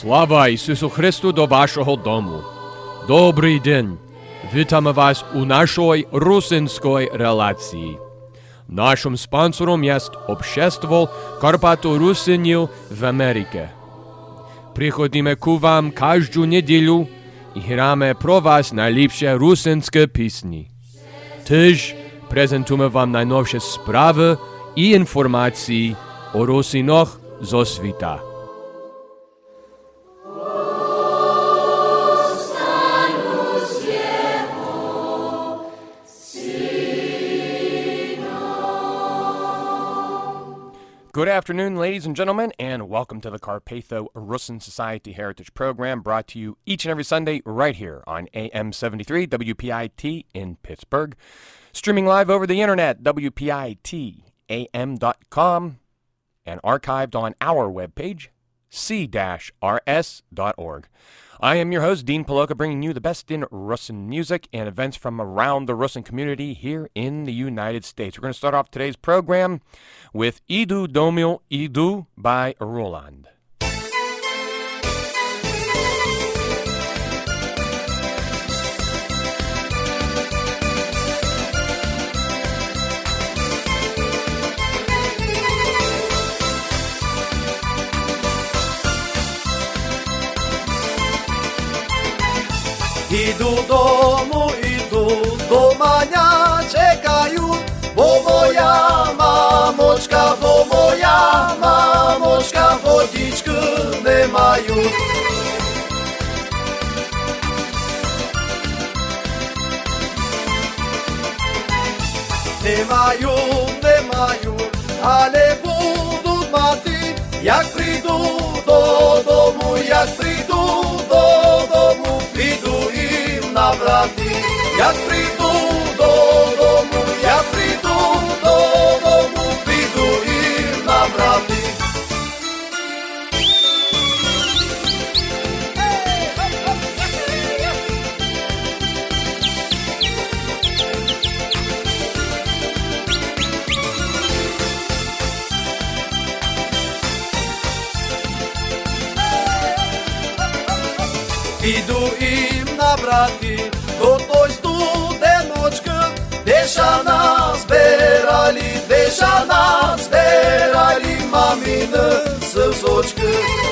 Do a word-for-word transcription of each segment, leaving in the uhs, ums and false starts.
Слава Ісусу Христу до вашого дому. Добрий день. Вітаємо вас у нашій русинській релації. Нашим спонсором є Общество Карпато-Русинів в Америці. Приходимо к вам кожну неділю і граємо про вас найліпші русинські пісні. Тож презентуємо вам найновші справи і інформації о русинах зо світа. Good afternoon, ladies and gentlemen, and welcome to the Carpatho-Russin Society Heritage Program, brought to you each and every Sunday right here on A M seventy-three W P I T in Pittsburgh. Streaming live over the internet, W P I T A M dot com, and archived on our webpage, c dash r s dot org. I am your host, Dean Paloka, bringing you the best in Russin music and events from around the Russin community here in the United States. We're going to start off today's program with Idu Domio Idu by Roland. Іду дому, іду, до мене чекають, бо моя мамочка, бо моя мамочка водички не мають. Не мають, не мають, але будуть мати, як прийду додому, як прийду додому, піду їм набрати, як прийду додому, як прийду додому, піду їм набрати. Піду їм набрати до той студеночки, де ша нас збирали, де ша нас збирали мамини сльозочки.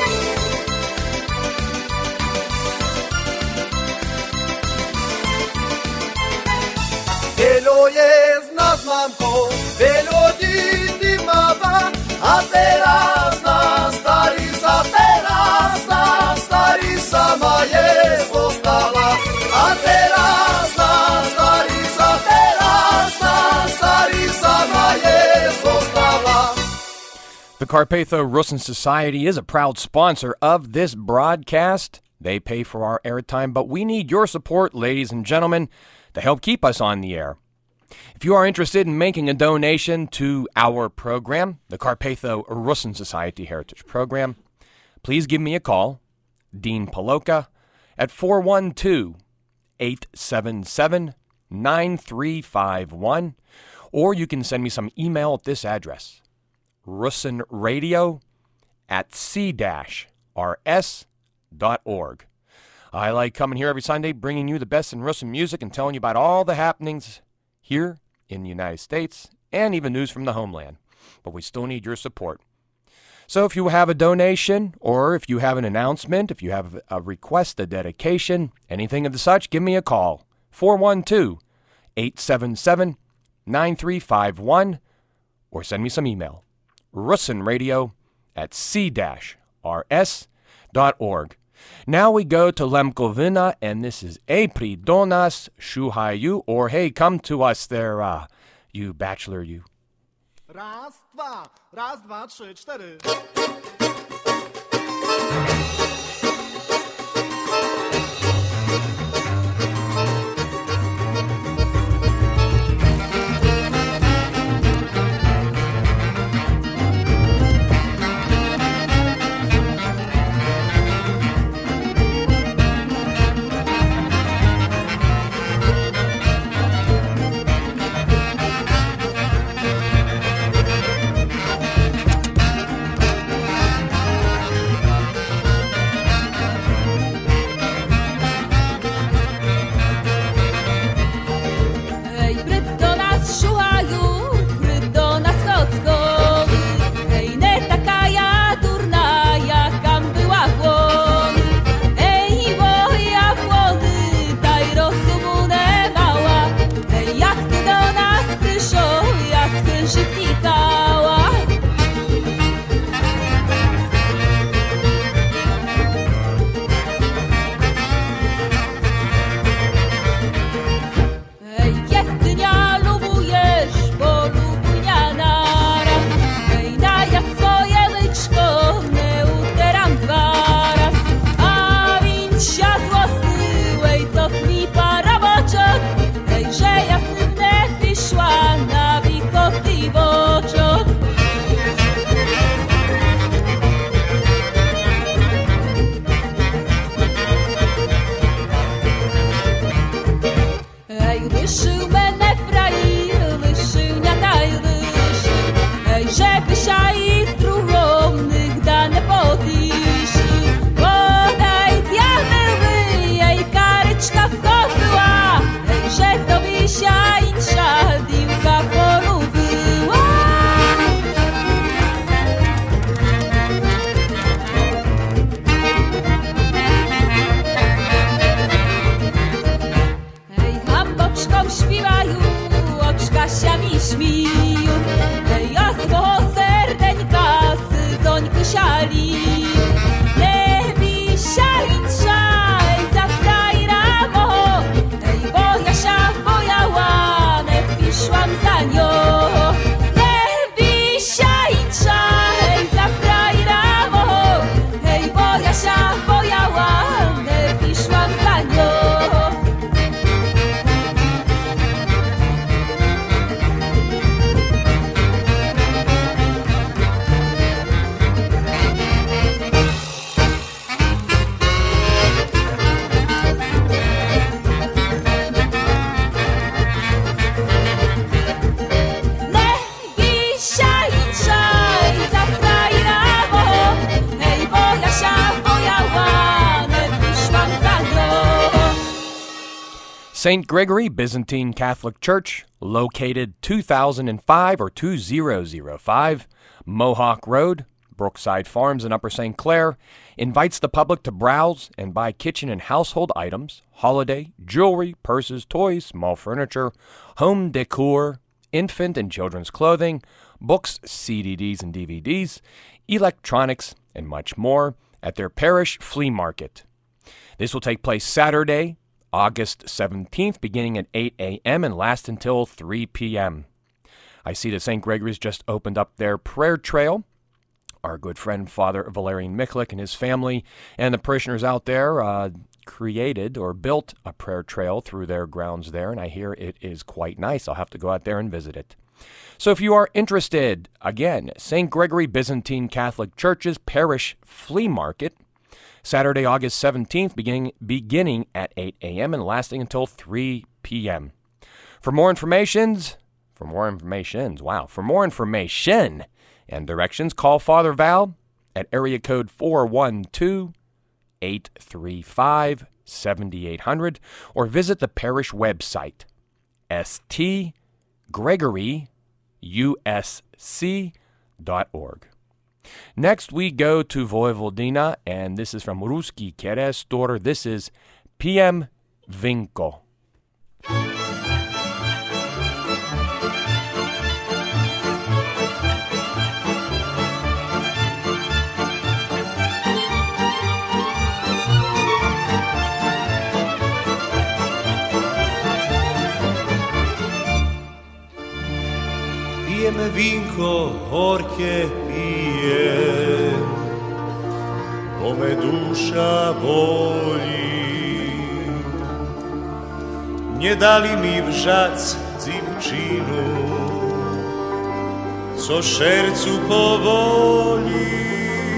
Вело є з нас, мамко, вело діти мама, а зараз нас старість, а зараз нас старість сама є зостала, а зараз нас старість, а зараз нас старість сама є зостала. The Carpatho-Russin Society is a proud sponsor of this broadcast. They pay for our airtime, but we need your support, ladies and gentlemen, to help keep us on the air. If you are interested in making a donation to our program, the Carpatho-Russin Society Heritage Program, please give me a call, Dean Paloka, at four one two, eight seven seven, nine three five one, or you can send me some email at this address, russinradio at c dash r s dot org. I like coming here every Sunday, bringing you the best in Russin music and telling you about all the happenings here in the United States and even news from the homeland. But we still need your support. So if you have a donation, or if you have an announcement, if you have a request, a dedication, anything of the such, give me a call, four one two, eight seven seven, nine three five one, or send me some email, russinradio at c dash r s dot org. Now we go to Lemkovina, and this is Epri Donas Shuhayu, or hey, come to us there, uh, you bachelor, you. Raz, dwa, raz, dwa, trzy, cztery. pisiali. Ne pisiali trzaj za frajera moho, ej, bo ja się bojała, ne piszłam za nią. Ne pisiali trzaj za frajera moho, ej, bo ja się bojała, ne piszłam za nią. Saint Gregory Byzantine Catholic Church, located two thousand five or two thousand five, Mohawk Road, Brookside Farms in Upper Saint Clair, invites the public to browse and buy kitchen and household items, holiday, jewelry, purses, toys, small furniture, home decor, infant and children's clothing, books, C D Ds and D V Ds, electronics, and much more at their parish flea market. This will take place Saturday, August seventeenth, beginning at eight a.m. and last until three p.m. I see that Saint Gregory's just opened up their prayer trail. Our good friend Father Valerian Michlik and his family and the parishioners out there uh, created or built a prayer trail through their grounds there, and I hear it is quite nice. I'll have to go out there and visit it. So if you are interested, again, Saint Gregory Byzantine Catholic Church's Parish Flea Market, Saturday, August seventeenth, beginning, beginning at eight a.m. and lasting until three p.m. For more informations, for more informations, wow, for more information and directions, call Father Val at area code four one two, eight three five, seven eight zero zero or visit the parish website, s t gregory u s c dot org. Next, we go to Vojvodina, and this is from Ruski Kerestor. This is Pijem Vinko. Pijem vinko, horke pijem, bo me duša boli. Nie dali mi vžac dzivčinu, co šercu povoli.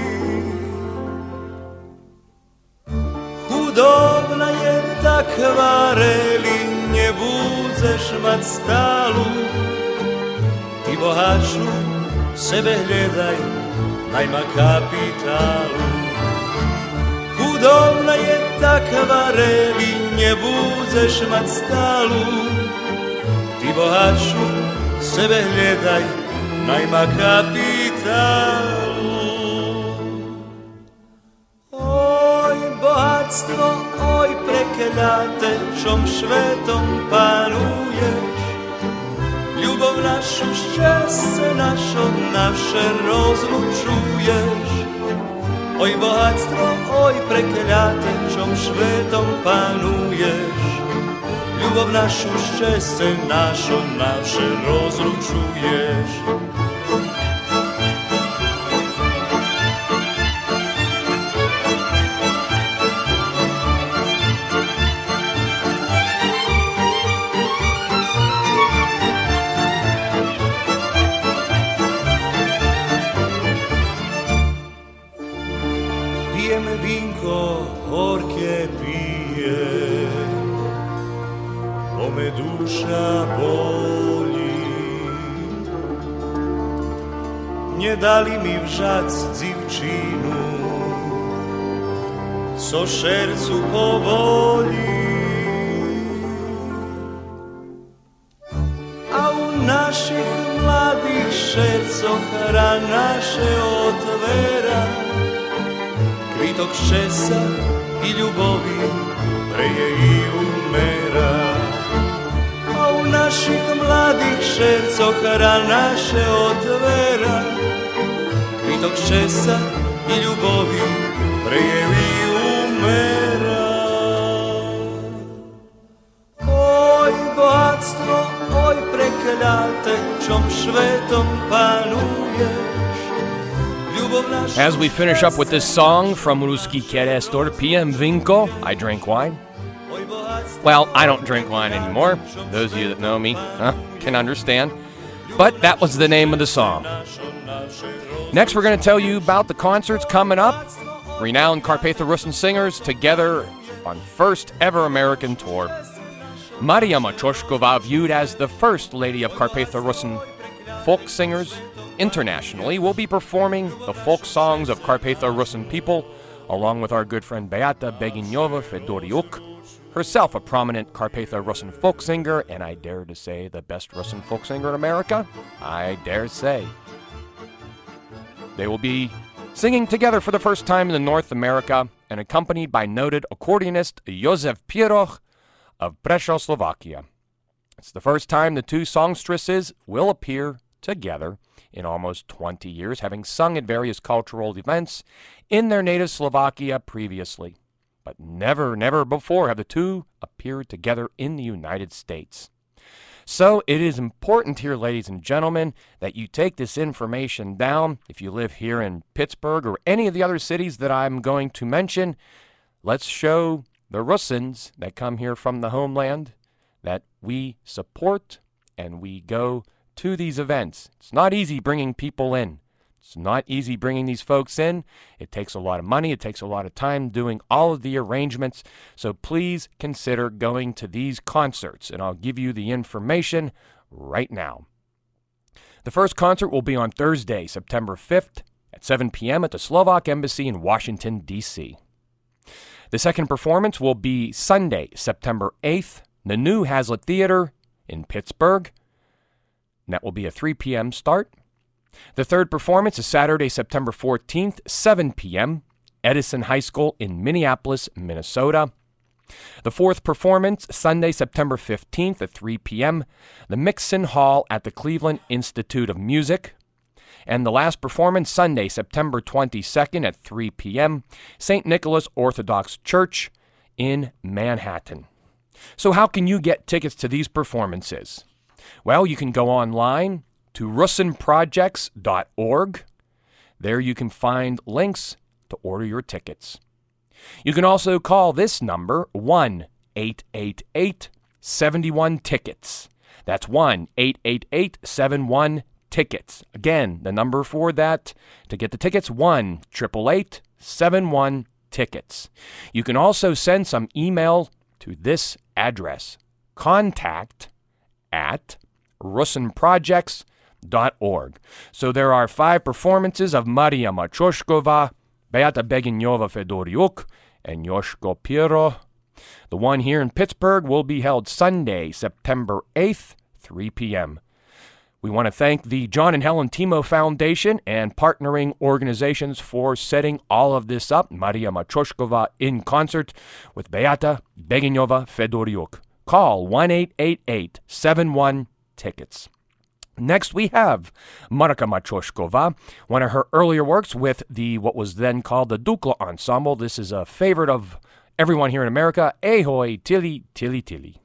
Hudobna je takva reli, nie budzeš mat stalu. Ti bohaču, sebe gledaj, najma kapitalu. Hudobna je takva reli, nie budzeš mat stalu. Ti bohaču, sebe gledaj, najma kapitalu. Oj bohatstvo, oj prekljate, čom švetom panuješ. Ljubov našu, šťastie našo, naše rozlučuješ. Oj bohatstvo, oj prekľaté, čom svetom panuješ. Ljubov našu, šťastie našo, naše rozlučuješ. Horke pije, bo me duša boli. Nie dali mi vžac dzivčinu, co šercu povoli. A u naših mladih šercoch hra naše otvera. Kvitok ščesa i ljubovi preje i umera. A u naših mladih šercoh hra naše otvera. tog česa i ljubovju prejevi umera. Oj bohatstvo, oj prekljate, čom švetom panuješ. As we finish up with this song from Ruski Kerestor, Pijem Vinko, I drink wine. Well, I don't drink wine anymore. Those of you that know me huh, can understand. But that was the name of the song. Next, we're going to tell you about the concerts coming up. Renowned Karpatha-Russin singers together on first ever American tour. Maria Matryoshkova, viewed as the first lady of Karpatha-Russin folk singers internationally, will be performing the folk songs of Karpatha-Russin people, along with our good friend Beata Beginyova Fedoriuk, herself a prominent Karpatha-Russin folk singer, and I dare to say the best Russin folk singer in America. I dare say. They will be singing together for the first time in North America and accompanied by noted accordionist Jozef Pieroch of Prešov, Slovakia. It's the first time the two songstresses will appear together in almost twenty years, having sung at various cultural events in their native Slovakia previously. But never, never before have the two appeared together in the United States. So it is important here, ladies and gentlemen, that you take this information down. If you live here in Pittsburgh or any of the other cities that I'm going to mention, let's show the Russins that come here from the homeland that we support and we go to these events. It's not easy bringing people in. It's not easy bringing these folks in. It takes a lot of money. It takes a lot of time doing all of the arrangements. So please consider going to these concerts, and I'll give you the information right now. The first concert will be on Thursday, September fifth at seven p.m. at the Slovak Embassy in Washington, D C The second performance will be Sunday, September eighth, the new Hazlitt Theater in Pittsburgh. And that will be a three p.m. start. The third performance is Saturday, September fourteenth, seven p.m., Edison High School in Minneapolis, Minnesota. The fourth performance, Sunday, September fifteenth at three p.m., the Mixon Hall at the Cleveland Institute of Music. And the last performance, Sunday, September twenty-second at three p.m., Saint Nicholas Orthodox Church in Manhattan. So how can you get tickets to these performances? Well, you can go online to russin projects dot org. There you can find links to order your tickets. You can also call this number, one eight eight eight seven one tickets. That's one eight eight eight seven one tickets. Again, the number for that to get the tickets, one eight eight eight seven one tickets. You can also send some email to this address, contact at russin projects dot org. So there are five performances of Maria Matryoshkova, Beata Beginyova Fedoriuk, and Joshko Piero. The one here in Pittsburgh will be held Sunday, September eighth, three p.m. We want to thank the John and Helen Timo Foundation and partnering organizations for setting all of this up. Maria Matryoshkova in concert with Beata Beginyova Fedoriuk. Call one eight eight eight seven one tickets. Next, we have Marka Matryoshkova, one of her earlier works with the what was then called the Dukla Ensemble. This is a favorite of everyone here in America. Ehoi, Tilly, Tilly, Tilly.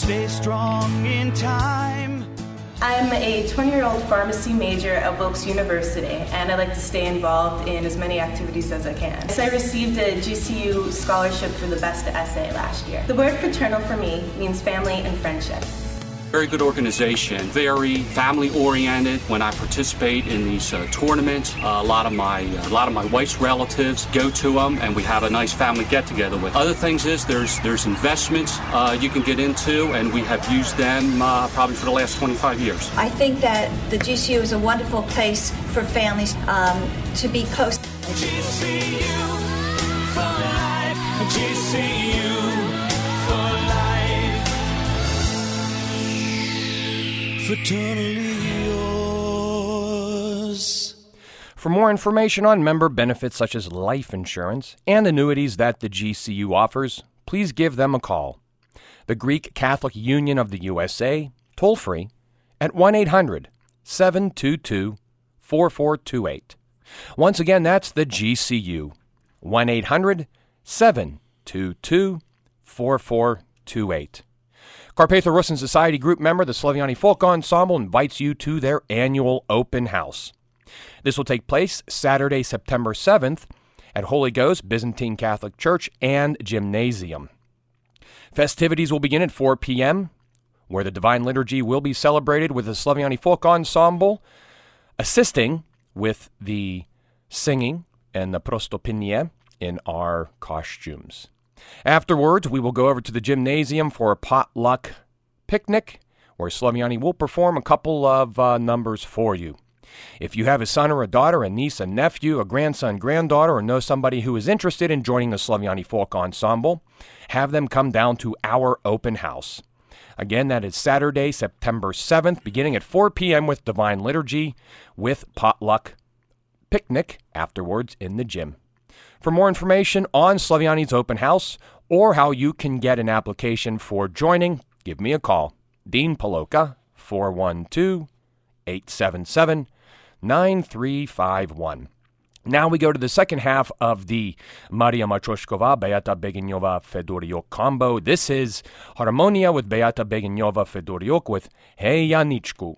stay strong in time. I'm a twenty-year-old pharmacy major at Wilkes University, and I like to stay involved in as many activities as I can. So I received a G C U scholarship for the best essay last year. The word fraternal for me means family and friendship. Very good organization, very family-oriented. When I participate in these uh, tournaments, uh, a lot of my uh, a lot of my wife's relatives go to them, and we have a nice family get-together with. Other things is there's there's investments uh, you can get into, and we have used them uh, probably for the last twenty-five years. I think that the G C U is a wonderful place for families um, to be close. G C U for life. G C U for life. Fraternally yours. For more information on member benefits such as life insurance and annuities that the G C U offers, please give them a call. The Greek Catholic Union of the U S A, toll-free, at one eight hundred seven two two four four two eight. Once again, that's the G C U, one eight hundred seven two two four four two eight. Carpatho Rusin Society group member, the Slaviani Folk Ensemble, invites you to their annual open house. This will take place Saturday, September seventh at Holy Ghost Byzantine Catholic Church and Gymnasium. Festivities will begin at four p.m., where the Divine Liturgy will be celebrated with the Slaviani Folk Ensemble, assisting with the singing and the prostopinie in our costumes. Afterwards, we will go over to the gymnasium for a potluck picnic, where Slaviani will perform a couple of uh, numbers for you. If you have a son or a daughter, a niece, a nephew, a grandson, granddaughter, or know somebody who is interested in joining the Slaviani Folk Ensemble, have them come down to our open house. Again, that is Saturday, September seventh, beginning at four p.m. with Divine Liturgy, with potluck picnic afterwards in the gym. For more information on Slaviani's open house or how you can get an application for joining, give me a call. Dean Paloka, four one two, eight seven seven, nine three five one. Now we go to the second half of the Maria Matroshkova, Beata Beginyova Fedoriuk combo. This is Harmonia with Beata Beginyova Fedoriuk with Hey Janičku.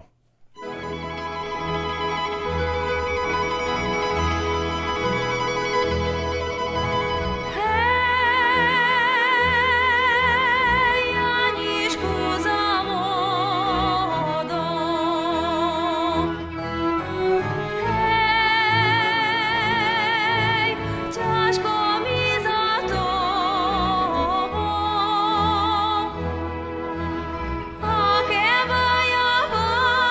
Bye.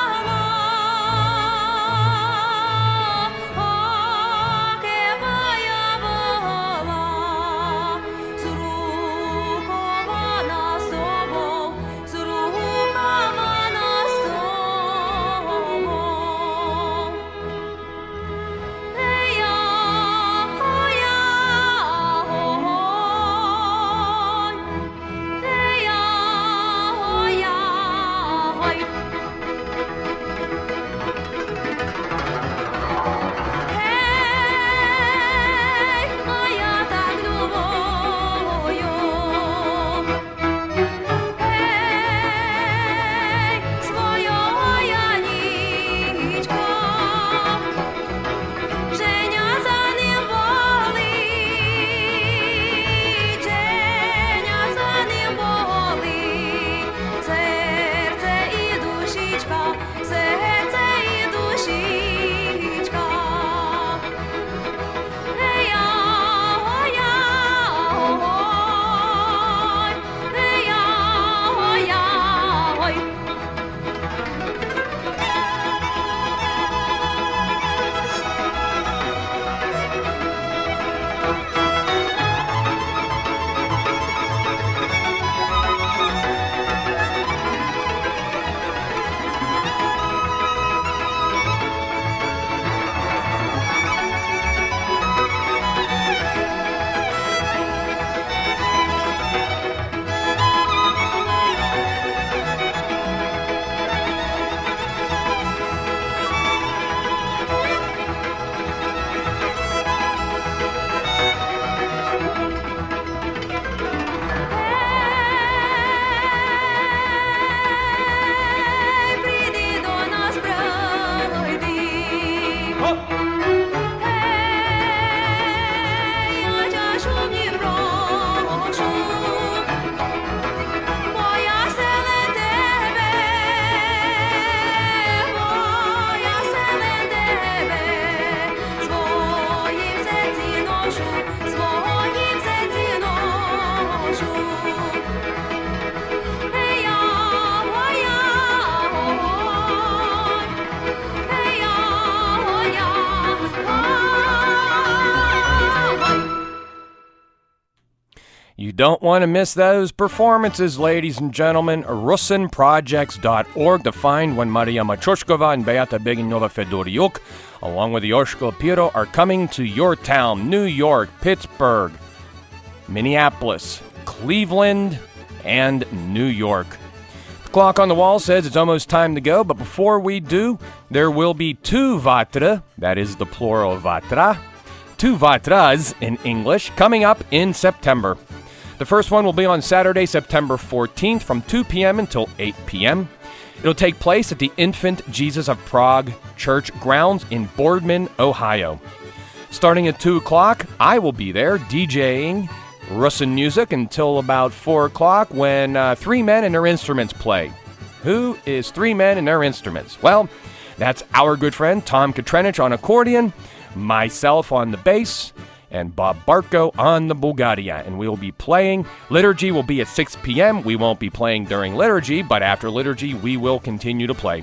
don't want to miss those performances, ladies and gentlemen. Rusin Projects dot org to find when Maria Machushkova and Beata Beginova Fedoriuk, along with Yoshko Piro, are coming to your town, New York, Pittsburgh, Minneapolis, Cleveland, and New York. The clock on the wall says it's almost time to go, but before we do, there will be two Vatra, that is the plural Vatra, two Vatras in English, coming up in September. The first one will be on Saturday, September fourteenth from two p.m. until eight p.m. It'll take place at the Infant Jesus of Prague Church grounds in Boardman, Ohio. Starting at two o'clock, I will be there DJing Rusin music until about four o'clock when uh, three men and their instruments play. Who is three men and their instruments? Well, that's our good friend Tom Katrenich on accordion, myself on the bass, and Bob Barco on the Bulgaria. And we'll be playing. Liturgy will be at six p.m. We won't be playing during liturgy, but after liturgy, we will continue to play.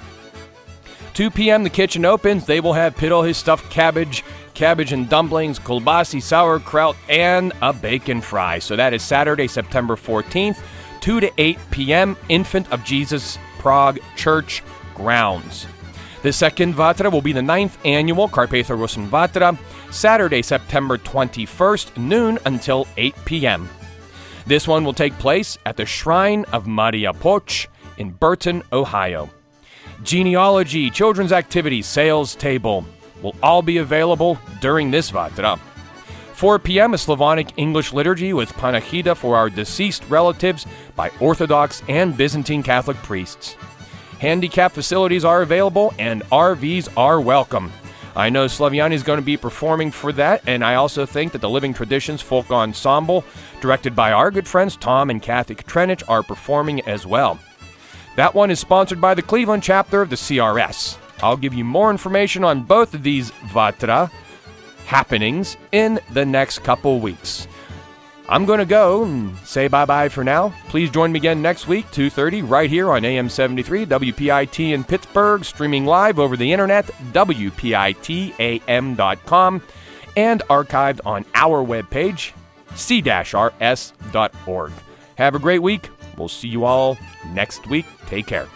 two p.m. the kitchen opens. They will have Pitol, his stuffed cabbage, cabbage and dumplings, kolbasi, sauerkraut, and a bacon fry. So that is Saturday, September fourteenth, two to eight p.m., Infant of Jesus Prague Church grounds. The second Vatra will be the ninth annual Carpatho Rusin Vatra, Saturday, September twenty-first, noon until eight p.m. This one will take place at the Shrine of Maria Poch in Burton, Ohio. Genealogy, children's activities, sales table will all be available during this Vatra. four p.m. a Slavonic English liturgy with Panachida for our deceased relatives by Orthodox and Byzantine Catholic priests. Handicap facilities are available and R Vs are welcome. I know Slaviani is going to be performing for that, and I also think that the Living Traditions Folk Ensemble, directed by our good friends Tom and Kathy Katrenich, are performing as well. That one is sponsored by the Cleveland chapter of the C R S. I'll give you more information on both of these Vatra happenings in the next couple weeks. I'm going to go and say bye-bye for now. Please join me again next week, two thirty, right here on A M seventy-three, W P I T in Pittsburgh, streaming live over the internet, W P I T A M dot com, and archived on our webpage, C R S dot org. Have a great week. We'll see you all next week. Take care.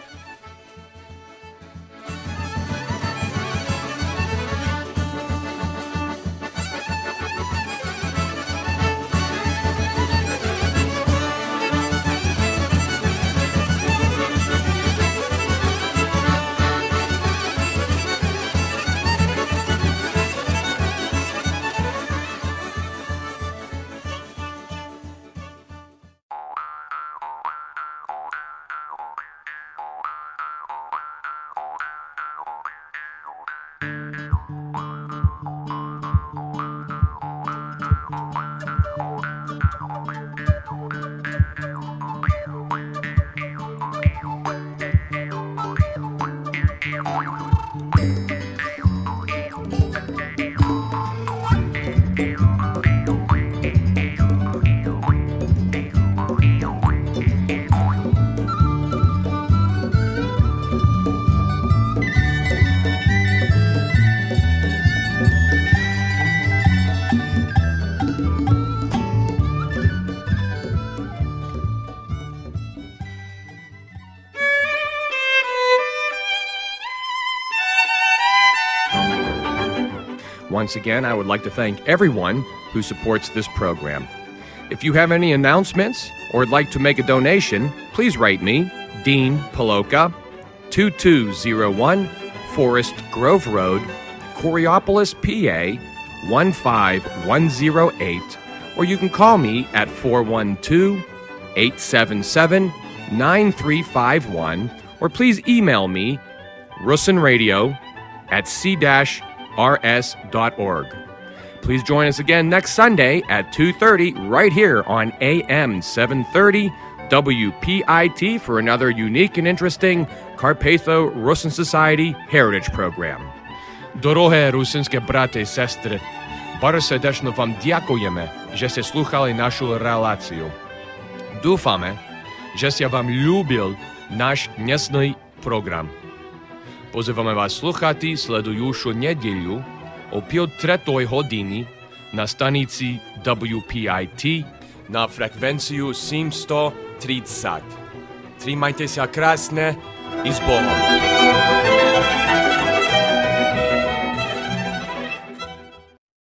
Once again, I would like to thank everyone who supports this program. If you have any announcements or would like to make a donation, please write me, Dean Paloka, two two zero one Forest Grove Road, Coriopolis, P A, one five one zero eight, or you can call me at four one two, eight seven seven, nine three five one, or please email me, rusinradio at c r s dot org. Please join us again next Sunday at two thirty right here on A M seven thirty W P I T for another unique and interesting Carpatho Rusin Society Heritage Program. Дороге русинське брати і сестри, bardzo serdecznie wam dziękujemy, że ste słuchali naszą relację. Dúfame, że ste wam lubil nasz dnešný program. Pozývame vás sluchati sledujušu nedjeľu o pol tretoj hodiny na stanici W P I T na frekvenciju sedemsto trideset. Trimajte se krasne i s Bogom.